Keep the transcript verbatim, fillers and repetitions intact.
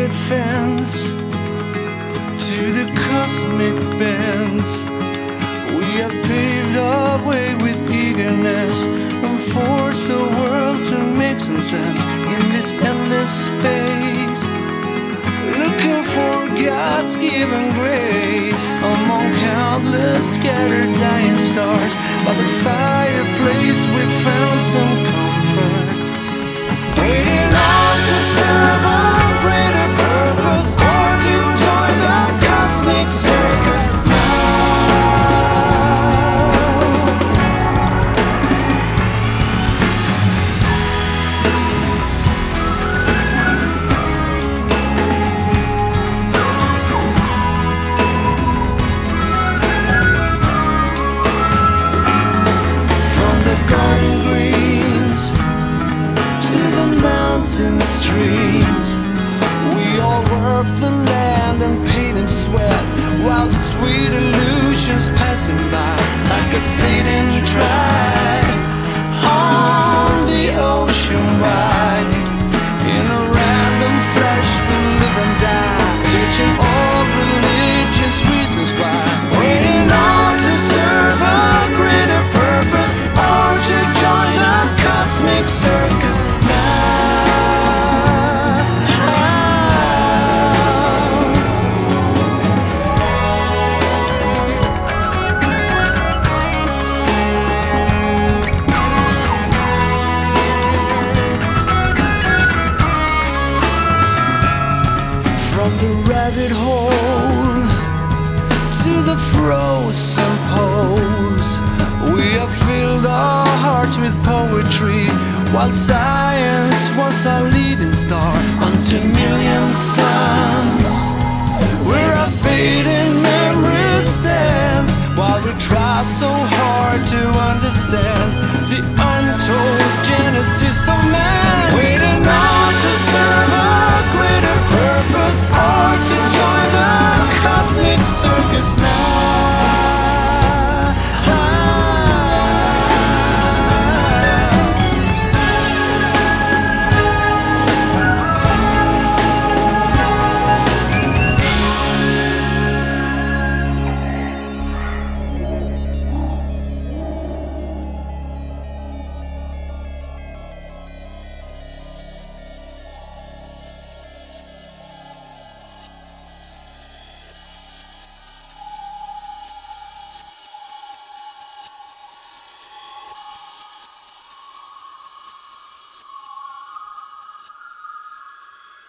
picket fence to the cosmic bends. We have paved our way with eagerness and forced the world to make some sense in this endless space, looking for God's given grace among countless scattered dying stars. By the fireplace we found some comfort, waiting on to serve a greater purpose or to join the cosmic circus. Streams, we all work the land and pain and sweat, while sweet illusions passing by like a fading tide on the ocean wide. In a random flash we live and die, searching all religious reasons why, waiting on to serve a greater purpose or to join the cosmic circus. From the rabbit hole to the frozen poles, we have filled our hearts with poetry, while science was our leading star unto million suns, where our fading memory stands, while we try so hard to understand the untold genesis of man, waiting on to serve a greater purpose or to